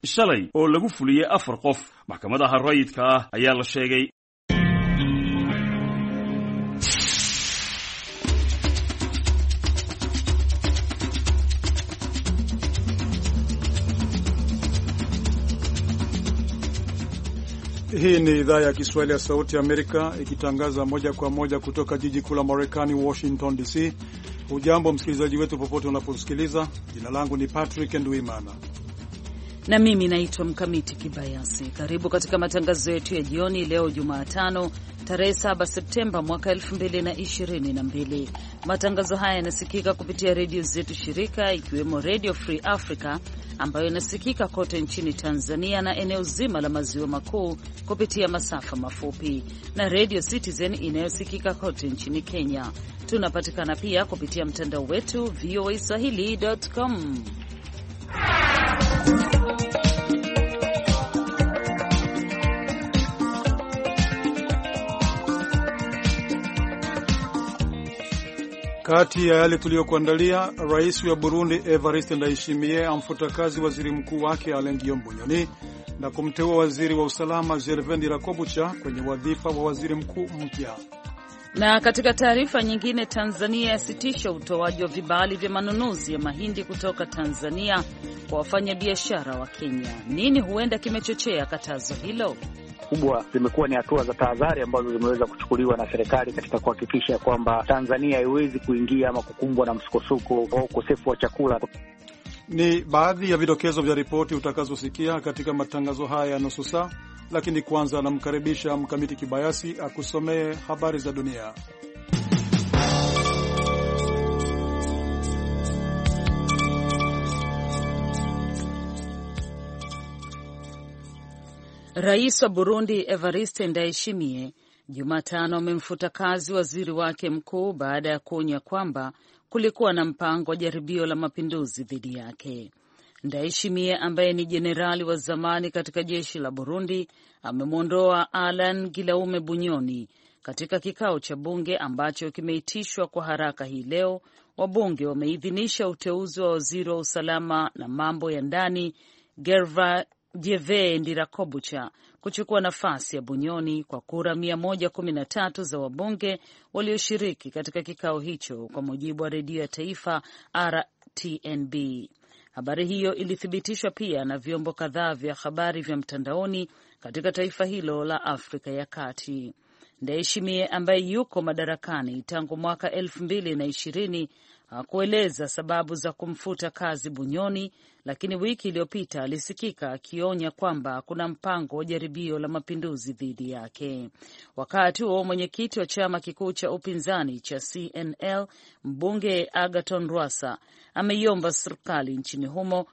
shalay oo lagu fuliyay 4 qof. Maxkamadaha rayidka ah ayaa la sheegay Hii ni idhaa ya Kiswahili ya Sauti ya Amerika ikitangaza moja kwa moja kutoka jiji kuu la Marekani, Washington DC. Hujambo msikilizaji wetu popote unaposikiliza. Jina langu ni Patrick Ndwimana na mimi naitwa Mkamiti Kibayasi. Karibu katika matangazo yetu ya jioni leo Jumatano tarehe 7 Septemba mwaka 2022. Matangazo haya yanasikika kupitia redio zetu shirika ikiwemo Radio Free Africa ambayo inasikika kote nchini Tanzania na eneo zima la maziwa makuu kupitia masafa mafupi, na Radio Citizen inayosikika kote nchini Kenya. Tunapatikana pia kupitia mtandao wetu voaswahili.com. Kati ya yale tuliyokuandalia, Rais wa Burundi Evariste Ndayishimiye amfuta kazi waziri mkuu wake Alain Guillaume Bunyoni na kumteua waziri wa usalama Gervais Ndirakobucha kwenye wadhifa wa waziri mkuu mpya. Na katika taarifa nyingine, Tanzania yasitisha utoaji wa vibali vya manunuzi ya mahindi kutoka Tanzania kwa wafanyabiashara wa Kenya. Nini huenda kimechochea katazo hilo? Kubwa zimekuwa ni hatua za tahadhari ambazo zimeweza kuchukuliwa na serikali katika kuhakikisha kwamba Tanzania haiwezi kuingia ama kukumbwa na msukosuko au ukosefu wa chakula. Ni baadhi ya vidokezo vya ripoti utakazosikia katika matangazo haya ya nusu saa, lakini kwanza namkaribisha Mkamiti Kibayasi akusomee habari za dunia. Rais wa Burundi Evariste Ndayishimiye Jumatano amemfuta kazi waziri wake mkuu baada ya kuonya kwamba kulikuwa na mpango wa jaribio la mapinduzi dhidi yake. Ndayishimiye ambaye ni jenerali wa zamani katika jeshi la Burundi amemwondoa Alain Guillaume Bunyoni katika kikao cha bunge ambacho kimeitishwa kwa haraka hii leo. Wabunge wameidhinisha uteuzi wa waziri wa usalama na mambo ya ndani Gervais Ndirakobucha kuchukua nafasi ya Bunyoni kwa kura 113 za wabunge walioshiriki katika kikao hicho, kwa mujibu wa redio ya taifa RTNB. Habari hiyo ilithibitishwa pia na vyombo kadhaa vya habari vya mtandaoni katika taifa hilo la Afrika ya Kati. Ndayishimiye ambaye yuko madarakani tangu mwaka 2020 hakueleza sababu za kumfuta kazi Bunyoni, lakini wiki iliyopita alisikika akionya kwamba kuna mpango wa jaribio la mapinduzi dhidi yake. Wakati huo mwenyekiti wa chama kikuu cha upinzani cha CNL, mbunge Agathon Rwasa, ameiomba serikali nchini humo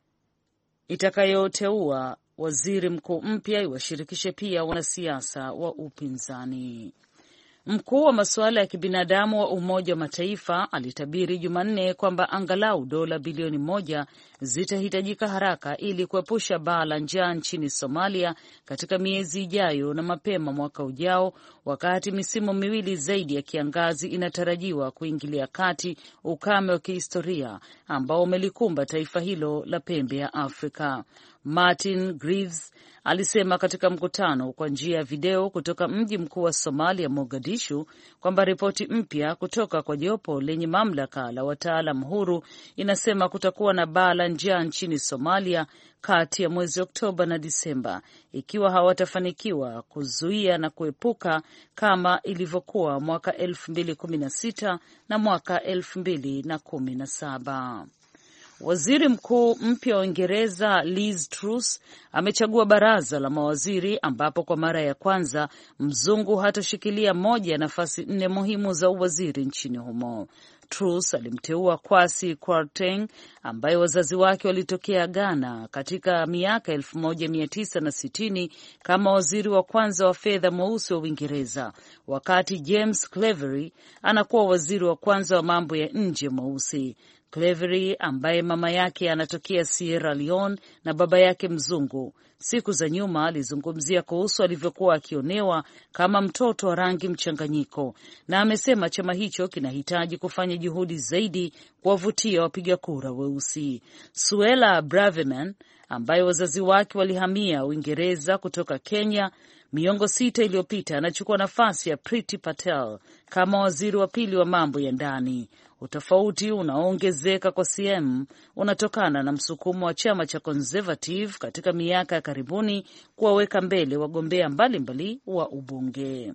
itakayoteua waziri mkuu mpya iwashirikishe pia wanasiasa wa upinzani. Mkuu wa masuala ya kibinadamu wa Umoja wa Mataifa alitabiri Jumanne kwamba angalau dola bilioni 1 zitahitajika haraka ili kuepusha baa la njaa nchini Somalia katika miezi ijayo na mapema mwaka ujao, wakati misimu miwili zaidi ya kiangazi inatarajiwa kuingilia kati ukame wa kihistoria ambao umelikumba taifa hilo la pembe ya Afrika. Martin Griffiths alisema katika mkutano kwa njia ya video kutoka mji mkuu wa Somalia, Mogadishu, kwamba ripoti mpya kutoka kwa jopo lenye mamlaka la wataalam huru inasema kutakuwa na baa la njaa nchini Somalia kati ya mwezi Oktoba na Disemba ikiwa hawatafanikiwa kuzuia na kuepuka kama ilivyokuwa mwaka 2016 na mwaka 2017. Waziri mkuu mpya wa Uingereza Liz Truss amechagua baraza la mawaziri ambapo kwa mara ya kwanza mzungu hatashikilia moja ya nafasi 4 muhimu za uwaziri nchini humo. Truss alimteua Kwasi Kwarteng ambaye wazazi wake walitokea Ghana katika miaka 1960 kama waziri wa kwanza wa fedha mweusi wa Uingereza, wakati James Cleverly anakuwa waziri wa kwanza wa mambo ya nje mweusi. Cleverly ambaye mama yake anatokea Sierra Leone na baba yake mzungu, siku za nyuma alizungumzia kuhusu alivyokuwa akionewa kama mtoto wa rangi mchanganyiko, na amesema chama hicho kinahitaji kufanya juhudi zaidi kuwavutia wapiga kura weusi. Suella Braverman ambaye wazazi wake walihamia Uingereza kutoka Kenya miongo 6 iliyopita, anachukua nafasi ya Priti Patel kama waziri wa pili wa mambo ya ndani. Utofauti unaoongezeka kwa CM unatokana na msukumo wa chama cha Conservative katika miaka ya karibuni kuwaweka mbele wagombea mbalimbali wa ubunge.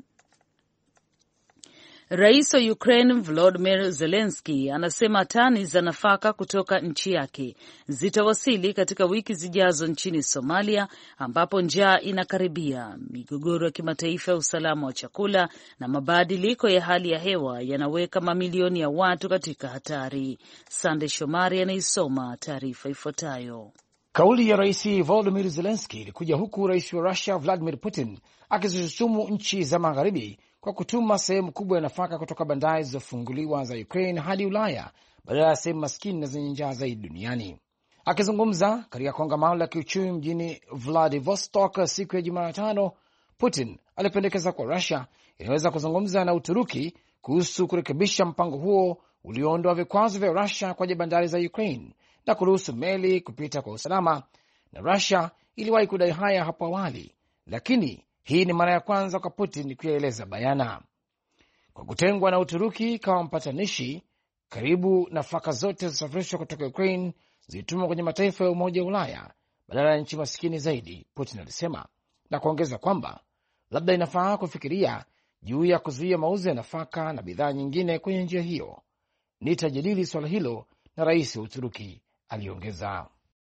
Rais wa Ukraine Volodymyr Zelensky anasema tani za nafaka kutoka nchi yake zitawasili katika wiki zijazo nchini Somalia, ambapo njaa inakaribia. Migogoro ya kimataifa ya usalama wa chakula na mabadiliko ya hali ya hewa yanaweka mamilioni ya watu katika hatari. Sande Shomari anaisoma taarifa ifuatayo. Kauli ya Rais Volodymyr Zelensky ilikuja huku Rais wa Russia Vladimir Putin akizishutumu nchi za magharibi kwa kutuma sehemu kubwa ya nafaka kutoka bandari zilizofunguliwa za Ukraine hadi Ulaya badala ya sehemu maskini na zenye njaa zaidi duniani. Akizungumza katika kongamano la kiuchumi mjini Vladivostok siku ya Jumatano, Putin alipendekeza kwa Russia inaweza kuzungumza na Uturuki kuhusu kurekebisha mpango huo ulioondoa vikwazo vya Russia kwenye bandari za Ukraine na kuruhusu meli kupita kwa usalama, na Russia iliwahi kudai haya hapo awali, lakini hii ni mara ya kwanza kwa Putin kuyaeleza bayana. Kwa kutengwa na Uturuki kama mpatanishi, karibu nafaka zote zilizosafirishwa kutoka Ukraine zilitumwa kwenye mataifa ya Umoja wa Ulaya badala ya nchi maskini zaidi, Putin alisema, na kuongeza kwamba labda inafaa kufikiria juu ya kuzuia mauzo ya nafaka na bidhaa nyingine kwenye njia hiyo. Nitajadili swala hilo na rais wa Uturuki, aliongeza.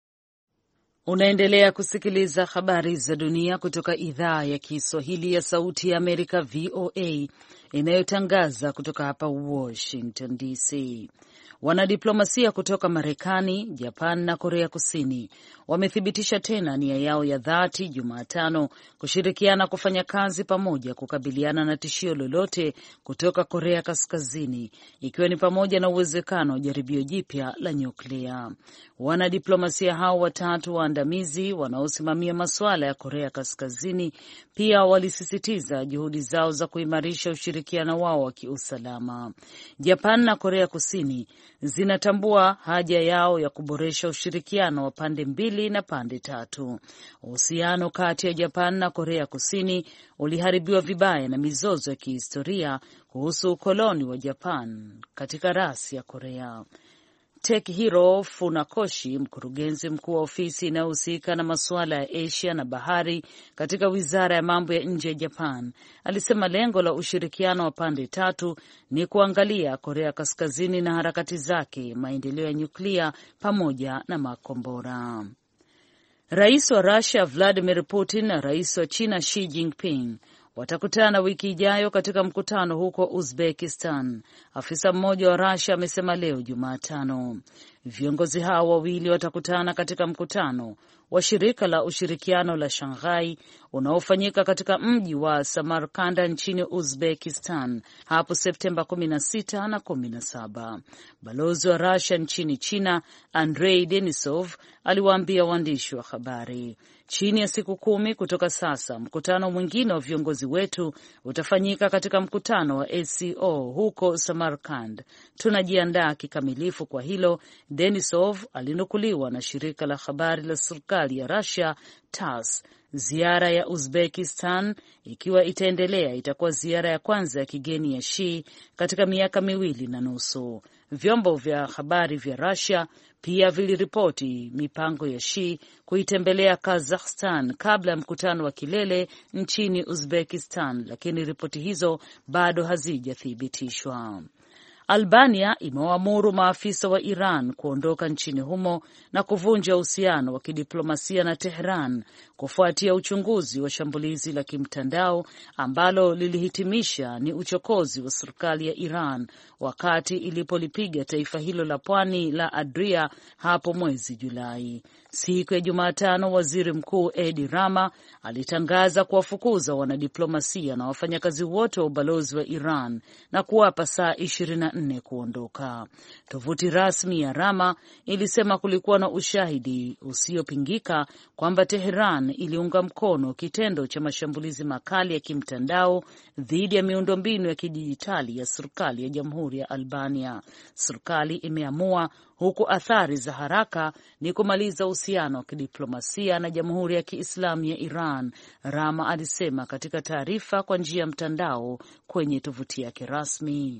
Unaendelea kusikiliza habari za dunia kutoka idhaa ya Kiswahili ya Sauti ya Amerika, VOA, inayotangaza kutoka hapa Washington DC. Wanadiplomasia kutoka Marekani, Japan na Korea Kusini wamethibitisha tena nia yao ya dhati Jumatano kushirikiana kufanya kazi pamoja kukabiliana na tishio lolote kutoka Korea Kaskazini, ikiwa ni pamoja na uwezekano wa jaribio jipya la nyuklia. Wanadiplomasia hao watatu waandamizi wanaosimamia masuala ya Korea Kaskazini pia walisisitiza juhudi zao za kuimarisha ushirikiano wao wa kiusalama. Japan na Korea Kusini zinatambua haja yao ya kuboresha ushirikiano wa pande mbili na pande tatu. Uhusiano kati ya Japan na Korea Kusini uliharibiwa vibaya na mizozo ya kihistoria kuhusu ukoloni wa Japan katika rasi ya Korea. Takehiro Funakoshi, mkurugenzi mkuu wa ofisi inayohusika na masuala ya Asia na bahari katika wizara ya mambo ya nje ya Japan, alisema lengo la ushirikiano wa pande tatu ni kuangalia Korea Kaskazini na harakati zake, maendeleo ya nyuklia pamoja na makombora. Rais wa Russia Vladimir Putin na rais wa China Xi Jinping watakutana wiki ijayo katika mkutano huko Uzbekistan, afisa mmoja wa Russia amesema leo Jumatano. Viongozi hao wawili watakutana katika mkutano wa shirika la ushirikiano la Shanghai unaofanyika katika mji wa Samarkand nchini Uzbekistan hapo Septemba 16 na 17. Balozi wa Russia nchini China Andrei Denisov aliwaambia waandishi wa habari, chini ya siku 10 kutoka sasa, mkutano mwingine wa viongozi wetu utafanyika katika mkutano wa ACO huko Samarkand. Tunajiandaa kikamilifu kwa hilo, Denisov alinukuliwa na shirika la habari la serikali ya Russia TASS. Ziara ya Uzbekistan, ikiwa itaendelea, itakuwa ziara ya kwanza ya kigeni ya Xi katika miaka 2.5. Vyombo vya habari vya Russia pia viliripoti mipango ya Xi kuitembelea Kazakhstan kabla ya mkutano wa kilele nchini Uzbekistan, lakini ripoti hizo bado hazijathibitishwa. Albania imewaamuru maafisa wa Iran kuondoka nchini humo na kuvunja uhusiano wa kidiplomasia na Tehran kufuatia uchunguzi wa shambulizi la kimtandao ambalo lilihitimisha ni uchokozi wa serikali ya Iran wakati ilipolipiga taifa hilo la pwani la Adria hapo mwezi Julai. Siku ya Jumatano, waziri mkuu Edi Rama alitangaza kuwafukuza wanadiplomasia na wafanyakazi wote wa ubalozi wa Iran na kuwapa saa 24 kuondoka. Tovuti rasmi ya Rama ilisema kulikuwa na ushahidi usiopingika kwamba Tehran iliunga mkono kitendo cha mashambulizi makali ya kimtandao dhidi ya miundombinu ya kidijitali ya serikali ya Jamhuri ya Albania. Serikali imeamua huku athari za haraka ni kumaliza uhusiano wa kidiplomasia na Jamhuri ya Kiislamu ya Iran, Rama alisema katika taarifa kwa njia ya mtandao kwenye tovuti yake rasmi.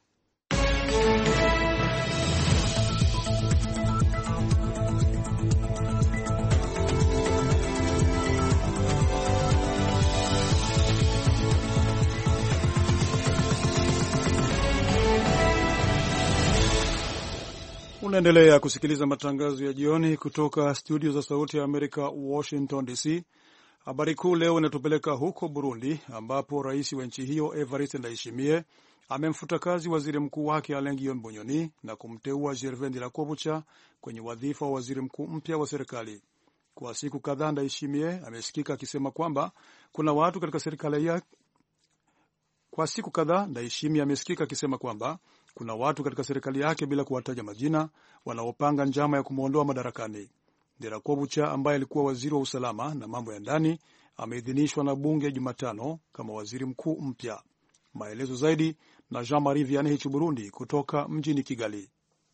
Unaendelea kusikiliza matangazo ya jioni kutoka studio za Sauti ya Amerika, Washington DC. Habari kuu leo inatupeleka huko Burundi, ambapo rais wa nchi hiyo Evariste Ndayishimiye amemfuta kazi waziri mkuu wake Alain Guillaume Bunyoni na kumteua Gervais Ndirakobucha kwenye wadhifa wa waziri mkuu mpya wa serikali. Kwa siku kadhaa Ndayishimiye amesikika akisema kwamba kuna watu katika serikali yake kuna watu katika serikali yake bila kuwataja majina wanaopanga njama ya kumwondoa madarakani. Ndirakobucha ambaye alikuwa waziri wa usalama na mambo ya ndani ameidhinishwa na bunge Jumatano kama waziri mkuu mpya. Maelezo zaidi na Jean-Marie Vianney Burundi kutoka mjini Kigali.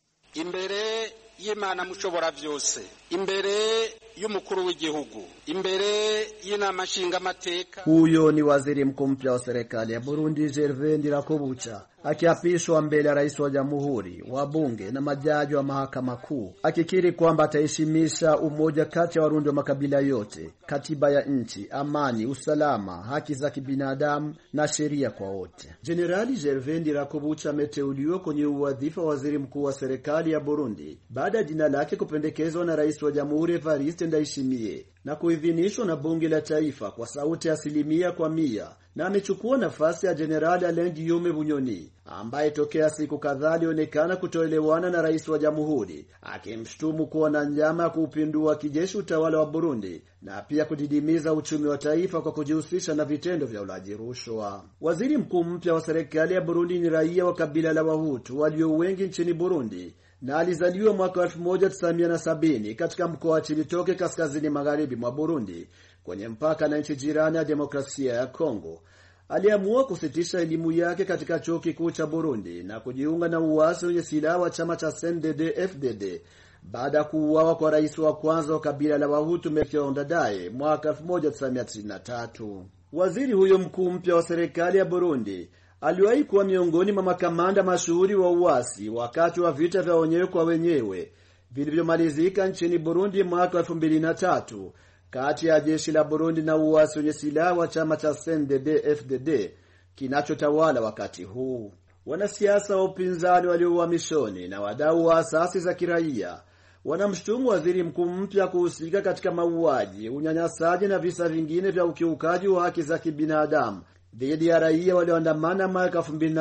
Imbere y'Imana mushobora vyose, imbere y'umukuru w'igihugu, imbere y'inama nshingamateka. Huyo ni waziri mkuu mpya wa serikali ya Burundi Gervais Ndirakobucha akiapishwa mbele ya rais wa jamhuri, wabunge na majaji wa mahakama kuu, akikiri kwamba ataheshimisha umoja kati ya Warundi wa makabila yote, katiba ya nchi, amani, usalama, haki za kibinadamu na sheria kwa wote. Jenerali Gervais Ndirakobucha ameteuliwa kwenye wadhifa wa waziri mkuu wa serikali ya Burundi baada ya jina lake kupendekezwa na rais wa jamhuri Evariste Ndayishimiye na kuidhinishwa na bunge la taifa kwa sauti ya 100%, na amechukua nafasi ya Jenerali Alain Guillaume Bunyoni ambaye tokea siku kadhaa alionekana kutoelewana na rais wa jamhuri, akimshtumu kuwa na njama ya kuupindua kijeshi utawala wa Burundi na pia kudidimiza uchumi wa taifa kwa kujihusisha na vitendo vya ulaji rushwa. Waziri mkuu mpya wa serikali ya Burundi ni raia wa kabila la Wahutu walio wengi nchini Burundi na alizaliwa mwaka 1970 katika mkoa wa Cibitoke kaskazini magharibi mwa Burundi kwenye mpaka na nchi jirani ya Demokrasia ya Kongo. Aliamua kusitisha elimu yake katika chuo kikuu cha Burundi na kujiunga na uasi wenye silaha wa chama cha CNDD-FDD baada ya kuuawa kwa rais wa kwanza wa kabila la Wahutu Melchior Ndadaye mwaka 1993. Waziri huyo mkuu mpya wa serikali ya Burundi aliwahi kuwa miongoni mwa makamanda mashuhuri wa uasi wakati wa vita vya wenyewe kwa wenyewe vilivyomalizika nchini Burundi mwaka 2003 kati ya jeshi la Burundi na uasi wenye silaha wa chama cha CNDD-FDD kinachotawala wakati huu. Wanasiasa wa upinzani walio uhamishoni na wadau wa asasi za kiraia wanamshtumu waziri mkuu mpya kuhusika katika mauaji, unyanyasaji na visa vingine vya ukiukaji wa haki za kibinadamu dhidi ya raia walioandamana mwaka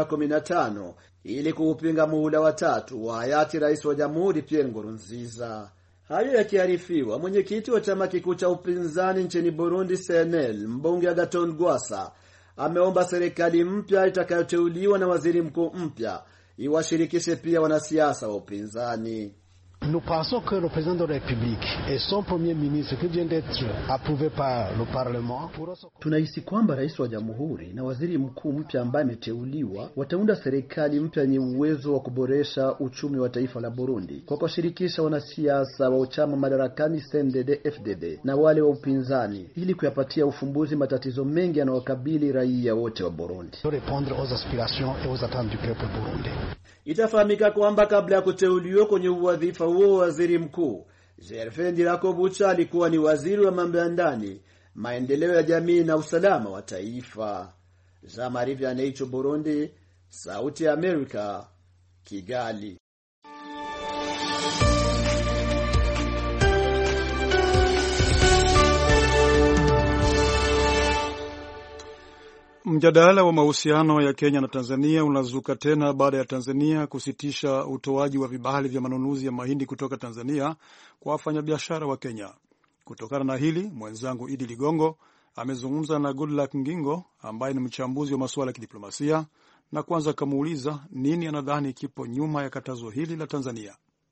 2015 ili kuupinga muhula wa 3 wa hayati rais wa jamhuri Pierre Nkurunziza. Hayo yakiarifiwa, mwenyekiti wa chama kikuu cha upinzani nchini Burundi CNL, mbunge Agathon Rwasa, ameomba serikali mpya itakayoteuliwa na waziri mkuu mpya iwashirikishe pia wanasiasa wa upinzani. Nous pensons que le président de la République et son premier ministre qui vient d'être approuvé par le Parlement. Tunahisi kwamba rais wa jamhuri na waziri mkuu mpya ambaye ameteuliwa wataunda serikali mpya yenye uwezo wa kuboresha uchumi wa taifa la Burundi kwa kushirikisha wanasiasa wa chama madarakani CNDD-FDD na wale wa upinzani ili kuyapatia ufumbuzi matatizo mengi yanayokabili raia wote wa Burundi. Répondre aux aspirations et aux attentes du peuple burundais. Itafahamika kwamba kabla ya kuteuliwa kwenye wadhifa huo waziri mkuu, Gervais Ndirakobucha alikuwa ni waziri wa mambo ya ndani, maendeleo ya jamii na usalama wa taifa. Jean-Marie Vianney Burundi, Sauti ya Amerika, Kigali. Mjadala wa mahusiano ya Kenya na Tanzania unazuka tena baada ya Tanzania kusitisha utoaji wa vibali vya manunuzi ya mahindi kutoka Tanzania kwa wafanyabiashara wa Kenya. Kutokana na hili, mwenzangu Idi Ligongo amezungumza na Goodluck Ngingo ambaye ni mchambuzi wa masuala ya kidiplomasia, na kwanza kamuuliza nini anadhani kipo nyuma ya katazo hili la Tanzania.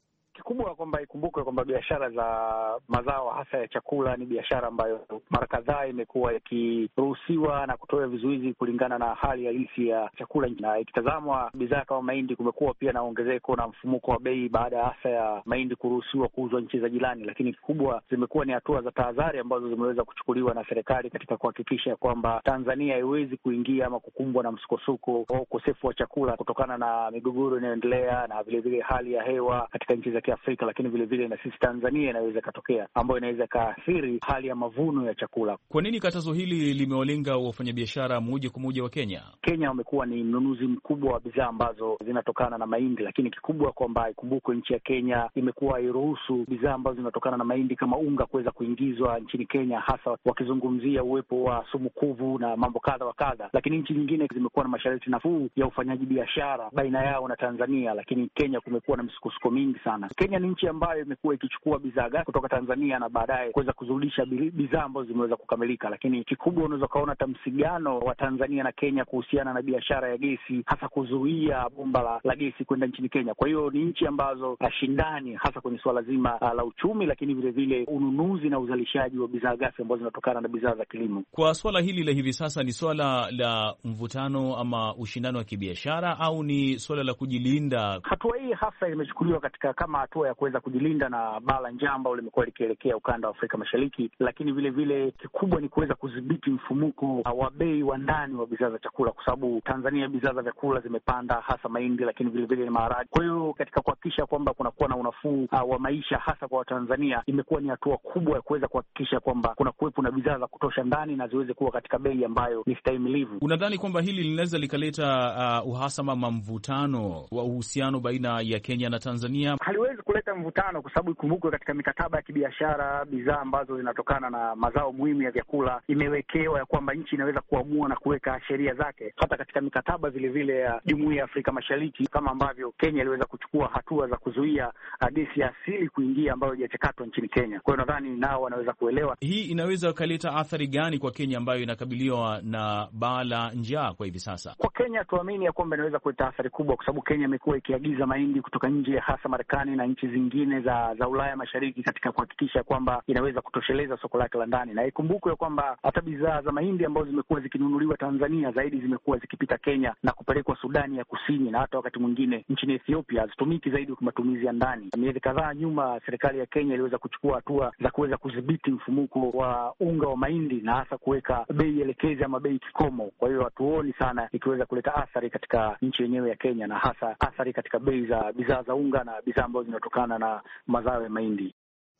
Kikubwa kwamba ikumbuke kwamba biashara za mazao hasa ya chakula ni biashara ambayo mara kadhaa imekuwa ikiruhusiwa na kutoa vizuizi kulingana na hali halisi ya chakula, na ikitazamwa bidhaa kama mahindi, kumekuwa pia na ongezeko na mfumuko wa bei baada hasa ya mahindi kuruhusiwa kuuzwa nchi za jirani. Lakini kikubwa zimekuwa ni hatua za tahadhari ambazo zimeweza kuchukuliwa na serikali katika kuhakikisha kwamba Tanzania haiwezi kuingia ama kukumbwa na msukosuko au ukosefu wa chakula kutokana na migogoro inayoendelea na vilevile hali ya hewa katika nchi za Kiafrika, lakini vilevile na sisi Tanzania inaweza ikatokea ambayo inaweza ikaathiri hali ya mavuno ya chakula. Kwa nini katazo hili limewalenga wafanyabiashara moja kwa moja wa Kenya? Kenya wamekuwa ni mnunuzi mkubwa wa bidhaa ambazo zinatokana na mahindi, lakini kikubwa kwamba ikumbukwe nchi ya Kenya imekuwa hairuhusu bidhaa ambazo zinatokana na mahindi kama unga kuweza kuingizwa nchini Kenya, hasa wakizungumzia uwepo wa sumu kuvu na mambo kadha wa kadha. Lakini nchi nyingine zimekuwa na masharti nafuu ya ufanyaji biashara baina yao na Tanzania, lakini Kenya kumekuwa na misukosuko mingi sana. Kenya ni nchi ambayo imekuwa ikichukua bidhaa ghafi kutoka Tanzania na baadaye kuweza kuzurudisha bidhaa ambazo zimeweza kukamilika. Lakini kikubwa unaweza kuona hata msigano wa Tanzania na Kenya kuhusiana na biashara ya gesi, hasa kuzuia bomba la gesi kwenda nchini Kenya. Kwa hiyo ni nchi ambazo shindani hasa kwenye suala zima la uchumi, lakini vile vile ununuzi na uzalishaji wa bidhaa ghafi ambazo zinatokana na bidhaa za kilimo. Kwa swala hili la hivi sasa, ni swala la mvutano ama ushindano wa kibiashara au ni swala la kujilinda? Hatua hii hasa imechukuliwa katika kama hatua ya kuweza kujilinda na baa la njaa ambalo limekuwa likielekea ukanda wa Afrika Mashariki, lakini vile vile kikubwa ni kuweza kudhibiti mfumuko wa bei wa ndani wa bidhaa za chakula, kwa sababu Tanzania bidhaa za vyakula zimepanda, hasa mahindi, lakini vile vile maharagwe. Kwa hiyo katika kuhakikisha kwamba kunakuwa na unafuu wa maisha hasa kwa Watanzania, imekuwa ni hatua kubwa ya kuweza kuhakikisha kwamba kuna kuwepo na bidhaa za kutosha ndani na ziweze kuwa katika bei ambayo ni stahimilivu. Unadhani kwamba hili linaweza likaleta uhasama ama mvutano wa uhusiano baina ya Kenya na Tanzania? Haliwezi kuleta mvutano kwa sababu ikumbukwe katika mikataba ya kibiashara bidhaa ambazo zinatokana na mazao muhimu ya vyakula imewekewa ya kwamba nchi inaweza kuamua na kuweka sheria zake, hata katika mikataba vile vile ya Jumuiya ya Afrika Mashariki, kama ambavyo Kenya iliweza kuchukua hatua za kuzuia gesi ya asili kuingia ambayo haijachakatwa nchini Kenya. Kwa hiyo nadhani nao wanaweza kuelewa. Hii inaweza kuleta athari gani kwa Kenya ambayo inakabiliwa na baa la njaa kwa hivi sasa? Kwa Kenya tuamini ya kwamba inaweza kuleta athari kubwa, kwa sababu Kenya imekuwa ikiagiza mahindi kutoka nje, hasa Marekani na nchi zingine za Ulaya Mashariki, katika kuhakikisha kwamba inaweza kutosheleza soko lake la ndani. Na ikumbukwe kwamba hata bidhaa za mahindi ambazo zimekuwa zikinunuliwa Tanzania zaidi zimekuwa zikipita Kenya na kupelekwa Sudani ya Kusini na hata wakati mwingine nchini Ethiopia, hazitumiki zaidi kwa matumizi ya ndani. Miezi kadhaa nyuma serikali ya Kenya iliweza kuchukua hatua za kuweza kudhibiti mfumuko wa unga wa mahindi na hasa kuweka bei elekezi ama bei kikomo. Kwa hiyo hatuoni sana ikiweza kuleta athari katika nchi yenyewe ya Kenya, na hasa athari katika bei za bidhaa za unga na bidhaa ambazo zinatokana na mazao ya mahindi.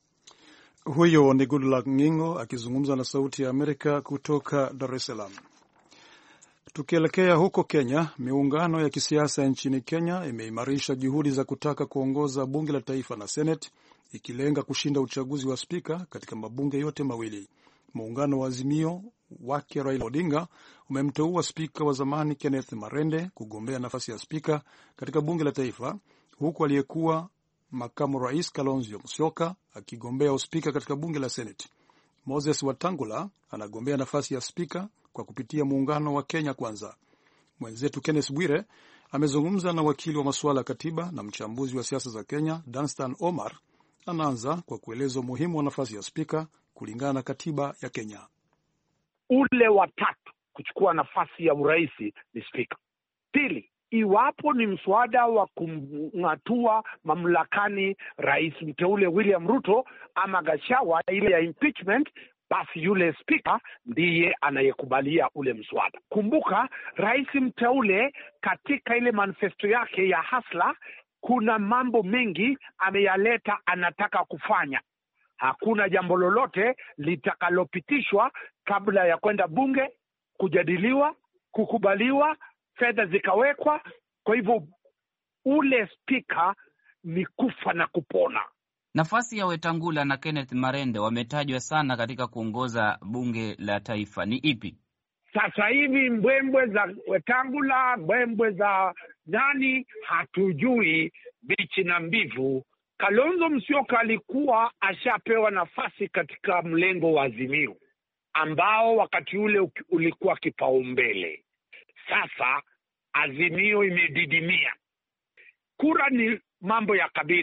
Huyo ni Goodluck Ngingo akizungumza na Sauti ya Amerika kutoka Dar es Salaam. Tukielekea huko Kenya, miungano ya kisiasa nchini Kenya imeimarisha juhudi za kutaka kuongoza bunge la taifa na Senate, ikilenga kushinda uchaguzi wa spika katika mabunge yote mawili. Muungano wa Azimio wake Raila Odinga umemteua spika wa zamani Kenneth Marende kugombea nafasi ya spika katika bunge la taifa, huku aliyekuwa makamu rais Kalonzo Musyoka akigombea uspika katika bunge la Senate. Moses Wetangula anagombea nafasi ya spika kwa kupitia muungano wa Kenya Kwanza. Mwenzetu Kenneth Bwire amezungumza na wakili wa masuala ya katiba na mchambuzi wa siasa za Kenya Danstan Omar. Anaanza kwa kueleza umuhimu wa nafasi ya spika kulingana na katiba ya Kenya. Ule watatu kuchukua nafasi ya urais ni spika. Pili, iwapo ni mswada wa kumng'atua mamlakani rais mteule William Ruto ama Gachagua, ile ya impeachment, basi yule spika ndiye anayekubalia ule mswada. Kumbuka, rais mteule katika ile manifesto yake ya Hasla kuna mambo mengi ameyaleta anataka kufanya. Hakuna jambo lolote litakalopitishwa kabla ya kwenda bunge, kujadiliwa, kukubaliwa, fedha zikawekwa. Kwa hivyo ule spika ni kufa na kupona. Nafasi ya Wetangula na Kenneth Marende wametajwa sana katika kuongoza bunge la taifa. Ni ipi? Sasa hivi mbwembwe za Wetangula, mbwembwe za nani hatujui, bichi na mbivu. Kalonzo Musyoka alikuwa ashapewa nafasi katika mlengo wa Azimio ambao wakati ule ulikuwa kipaumbele. Sasa Azimio imedidimia. Kura ni mambo ya kabila.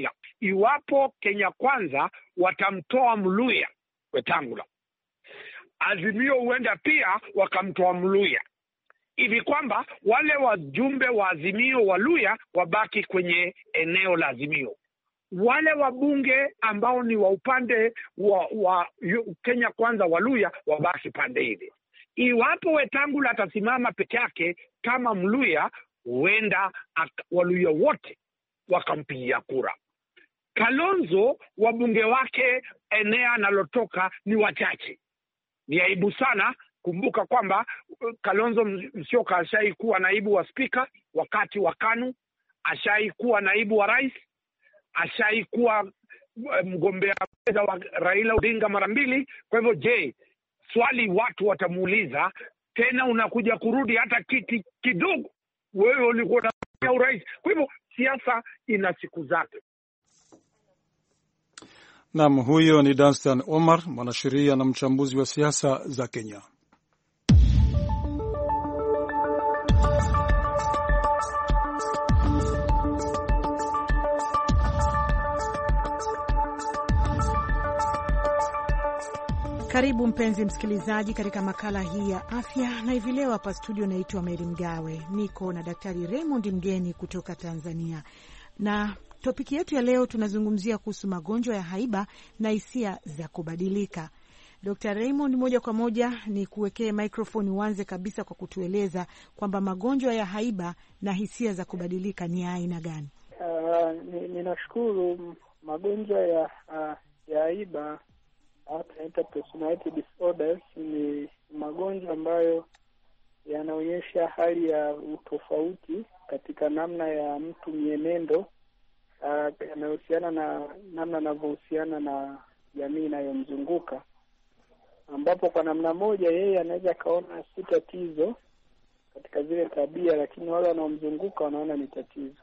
iwapo Kenya Kwanza watamtoa Mluya Wetangula, Azimio huenda pia wakamtoa Mluya, hivi kwamba wale wajumbe wa Azimio Waluya wabaki kwenye eneo la Azimio. Wale wabunge ambao ni wa upande wa Kenya Kwanza Waluya wabaki pande ile. Iwapo Wetangula atasimama peke yake kama Mluya, huenda Waluya wote wakampigia kura. Kalonzo, wabunge wake eneo analotoka ni wachache. Ni aibu sana. Kumbuka kwamba Kalonzo Musyoka ashai kuwa naibu wa spika wakati wa KANU, ashai kuwa naibu wa rais, ashai kuwa mgombea wa Raila Odinga mara 2. Kwa hivyo je, swali watu watamuuliza tena, unakuja kurudi hata kiti kidogo, wewe ulikuwa na urais. Kwa hivyo siasa ina siku zake. Naam, huyo ni Danstan Omar, mwanasheria na mchambuzi wa siasa za Kenya. Karibu mpenzi msikilizaji katika makala hii ya afya, na hivi leo hapa studio naitwa Mary Mgawe, niko na Daktari Raymond mgeni kutoka Tanzania, na topiki yetu ya leo tunazungumzia kuhusu magonjwa ya haiba na hisia za kubadilika. Dr. Raymond, moja kwa moja ni kuwekee microphone, uanze kabisa kwa kutueleza kwamba magonjwa ya haiba na hisia za kubadilika ni aina gani? Ninashukuru. Magonjwa ya haiba hata personality disorders ni magonjwa ambayo yanaonyesha hali ya utofauti katika namna ya mtu mienendo, yanayohusiana na namna anavyohusiana na jamii inayomzunguka, ambapo kwa namna moja yeye anaweza kaona si tatizo katika zile tabia, lakini wale wanaomzunguka wanaona ni tatizo.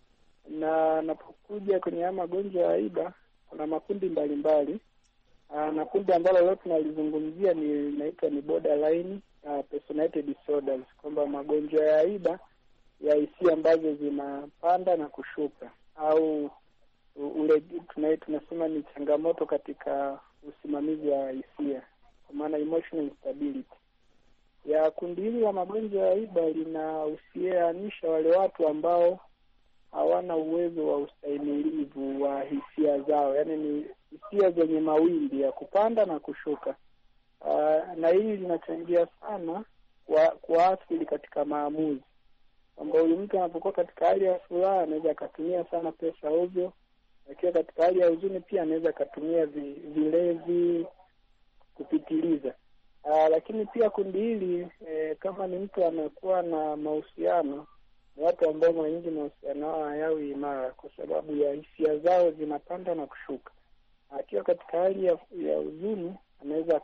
Na napokuja kwenye magonjwa ya haiba kuna makundi mbalimbali. Na kundi ambalo leo tunalizungumzia inaitwa ni borderline personality disorders, kwamba magonjwa ya haiba ya hisia ambazo zinapanda na kushuka, au ule tunasema ni changamoto katika usimamizi wa hisia, kwa maana emotional instability. Ya kundi hili la magonjwa ya haiba linahusianisha wale watu ambao hawana uwezo wa ustahimilivu wa hisia zao, yani ni hisia zenye mawimbi ya kupanda na kushuka. Na hili linachangia sana kwa asili katika maamuzi, kwamba huyu mtu anapokuwa katika hali ya furaha anaweza akatumia sana pesa ovyo, akiwa katika hali ya huzuni pia anaweza akatumia vilevi kupitiliza. Lakini pia kundi hili kama ni mtu anakuwa na mahusiano, watu ambao mara nyingi mahusiano yao hayawi imara kwa sababu ya hisia zao zinapanda na kushuka. Akiwa katika hali ya huzuni anaweza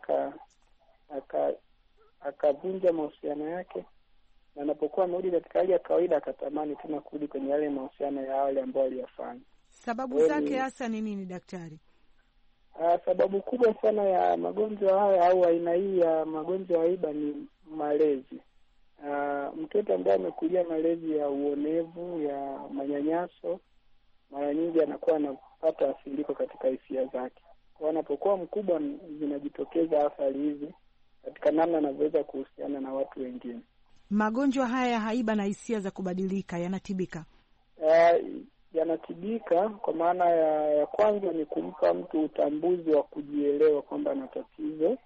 akavunja mahusiano yake, na anapokuwa amerudi katika hali ya kawaida akatamani tena kurudi kwenye yale mahusiano ya awali ambayo aliyafanya. Sababu zake hasa ni nini, daktari? Sababu kubwa sana ya magonjwa haya au aina hii ya magonjwa ya haiba ni malezi. Mtoto ambaye amekulia malezi ya uonevu, ya manyanyaso, mara nyingi anakuwa anapata asiliko katika hisia zake. Kwa anapokuwa mkubwa zinajitokeza athari hizi katika namna anavyoweza kuhusiana na watu wengine. Magonjwa haya ya haiba na hisia za kubadilika yanatibika? Yanatibika kwa maana ya kwanza ni kumpa mtu utambuzi wa kujielewa kwamba ana tatizo.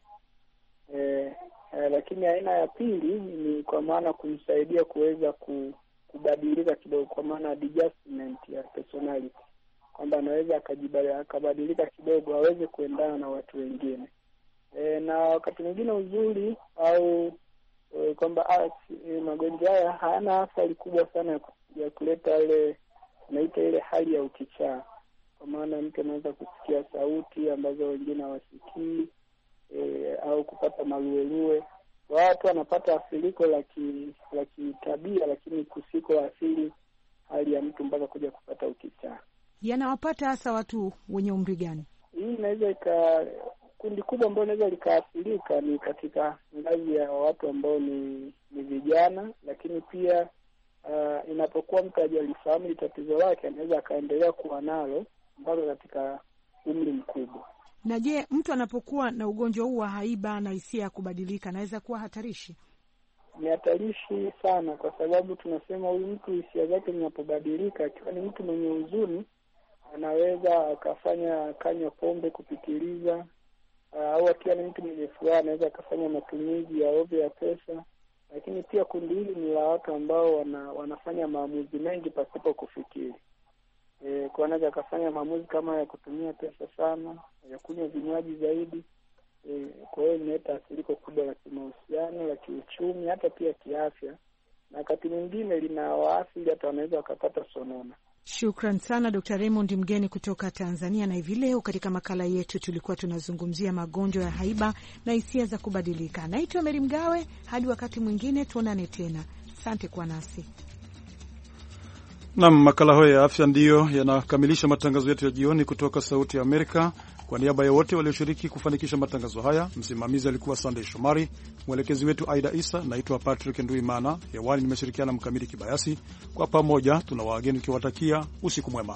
Lakini aina ya pili ni kwa maana kumsaidia kuweza kubadilika kidogo, kwa maana adjustment ya personality, kwamba anaweza akabadilika kidogo aweze kuendana na watu wengine. Na wakati mwingine uzuri au kwamba magonjwa haya hayana athari kubwa sana ya kuleta ile hali ya ukichaa, kwa maana mtu anaweza kusikia sauti ambazo wengine hawasikii, au kupata maluelue. Watu wanapata asiliko la kitabia, lakini kusiko asili hali ya mtu mpaka kuja kupata ukichaa. Yanawapata hasa watu wenye umri gani? Hii inaweza kundi kubwa ambalo inaweza likaathirika ni katika ngazi ya watu ambao ni vijana, lakini pia inapokuwa mtu hajalifahamu tatizo lake anaweza akaendelea kuwa nalo mpaka katika umri mkubwa. Na je, mtu anapokuwa na ugonjwa huu wa haiba na hisia ya kubadilika anaweza kuwa hatarishi? Ni hatarishi sana, kwa sababu tunasema huyu mtu hisia zake zinapobadilika, akiwa ni mtu mwenye huzuni anaweza akafanya kanywa pombe kupitiliza, au akiwa ni mtu mwenye furaha anaweza akafanya matumizi ya ovyo ya pesa. Lakini pia kundi hili ni la watu ambao wanafanya maamuzi mengi pasipo kufikiri. Kwa anaweza akafanya maamuzi kama ya kutumia pesa sana, ya kunywa vinywaji zaidi. Kwa hiyo inaleta athiriko kubwa la kimahusiano, la kiuchumi, hata pia kiafya, na wakati mwingine linawaathiri hata wanaweza wakapata sonona. Shukran sana Dr. Raymond Mgeni kutoka Tanzania. Na hivi leo katika makala yetu tulikuwa tunazungumzia magonjwa ya haiba na hisia za kubadilika. Naitwa Meri Mgawe, hadi wakati mwingine tuonane tena. Asante kwa nasi. Naam, makala hayo ya afya ndiyo yanakamilisha matangazo yetu ya jioni kutoka Sauti ya Amerika. Kwa niaba ya wote walioshiriki kufanikisha matangazo haya, msimamizi alikuwa Sunday Shomari, mwelekezi wetu Aida Isa, naitwa Patrick Nduimana. Hewani nimeshirikiana Mkamili Kibayasi. Kwa pamoja tunawaageni tukiwatakia usiku mwema.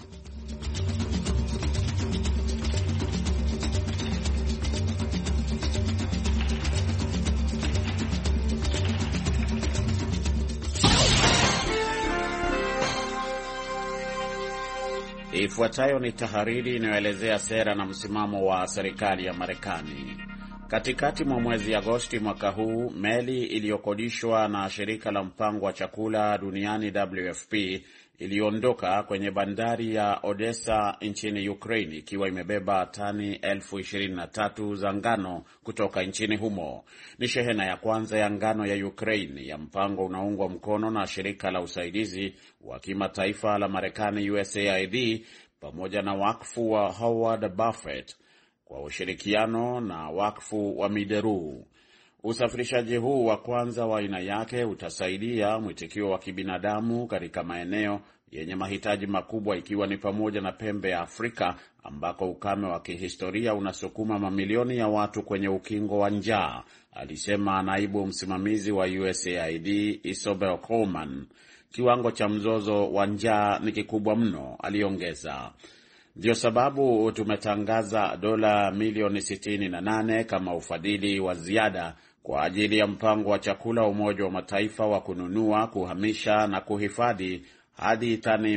Ifuatayo ni tahariri inayoelezea sera na msimamo wa serikali ya Marekani. Katikati mwa mwezi Agosti mwaka huu, meli iliyokodishwa na shirika la mpango wa chakula duniani WFP iliondoka kwenye bandari ya Odessa nchini Ukraine ikiwa imebeba tani 23,000 za ngano kutoka nchini humo. Ni shehena ya kwanza ya ngano ya Ukraine ya mpango unaungwa mkono na shirika la usaidizi wa kimataifa la Marekani USAID pamoja na wakfu wa Howard Buffett kwa ushirikiano na wakfu wa Mideru. Usafirishaji huu wa kwanza wa aina yake utasaidia mwitikio wa kibinadamu katika maeneo yenye mahitaji makubwa, ikiwa ni pamoja na pembe ya Afrika ambako ukame wa kihistoria unasukuma mamilioni ya watu kwenye ukingo wa njaa, alisema naibu msimamizi wa USAID Isobel Coleman. Kiwango cha mzozo wa njaa ni kikubwa mno, aliongeza. Ndio sababu tumetangaza dola milioni 68 kama ufadhili wa ziada kwa ajili ya mpango wa chakula wa Umoja wa Mataifa wa kununua, kuhamisha na kuhifadhi hadi tani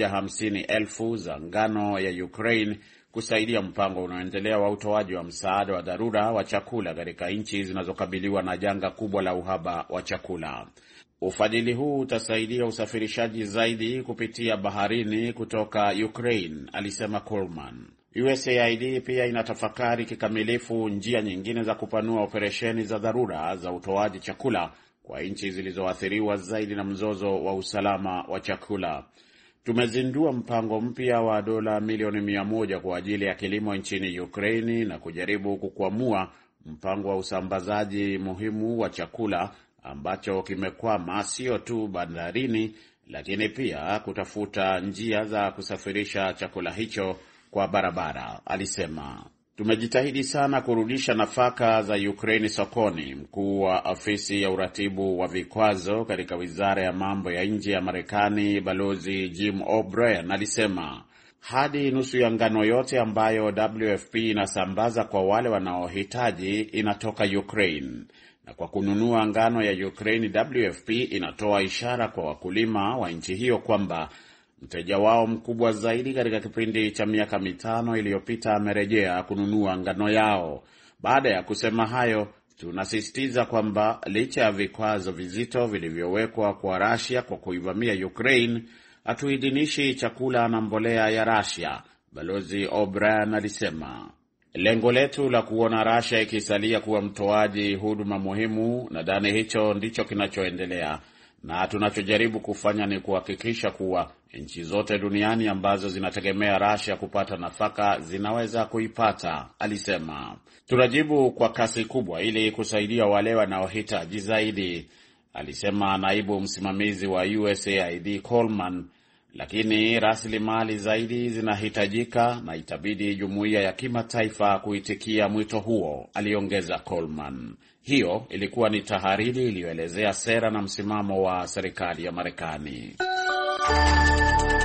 150,000 za ngano ya Ukraine, kusaidia mpango unaoendelea wa utoaji wa msaada wa dharura wa chakula katika nchi zinazokabiliwa na janga kubwa la uhaba wa chakula. Ufadhili huu utasaidia usafirishaji zaidi kupitia baharini kutoka Ukraine, alisema Coleman. USAID pia inatafakari kikamilifu njia nyingine za kupanua operesheni za dharura za utoaji chakula kwa nchi zilizoathiriwa zaidi na mzozo wa usalama wa chakula. Tumezindua mpango mpya wa dola milioni 100 kwa ajili ya kilimo nchini Ukraine na kujaribu kukwamua mpango wa usambazaji muhimu wa chakula ambacho kimekwama sio tu bandarini, lakini pia kutafuta njia za kusafirisha chakula hicho kwa barabara, alisema. Tumejitahidi sana kurudisha nafaka za Ukraine sokoni. Mkuu wa ofisi ya uratibu wa vikwazo katika wizara ya mambo ya nje ya Marekani, Balozi Jim O'Brien, alisema hadi nusu ya ngano yote ambayo WFP inasambaza kwa wale wanaohitaji inatoka Ukraine. Na kwa kununua ngano ya Ukraine, WFP inatoa ishara kwa wakulima wa nchi hiyo kwamba mteja wao mkubwa zaidi katika kipindi cha miaka 5 iliyopita amerejea kununua ngano yao. Baada ya kusema hayo, tunasisitiza kwamba licha ya vikwazo vizito vilivyowekwa kwa Russia kwa kuivamia Ukraine, hatuidhinishi chakula na mbolea ya Russia, Balozi O'Brien alisema. Lengo letu la kuona Russia ikisalia kuwa mtoaji huduma muhimu, nadhani hicho ndicho kinachoendelea, na tunachojaribu kufanya ni kuhakikisha kuwa nchi zote duniani ambazo zinategemea Russia kupata nafaka zinaweza kuipata, alisema. Tunajibu kwa kasi kubwa ili kusaidia wale wanaohitaji zaidi, alisema naibu msimamizi wa USAID Coleman. Lakini rasilimali zaidi zinahitajika na itabidi jumuiya ya kimataifa kuitikia mwito huo, aliongeza Coleman. Hiyo ilikuwa ni tahariri iliyoelezea sera na msimamo wa serikali ya Marekani.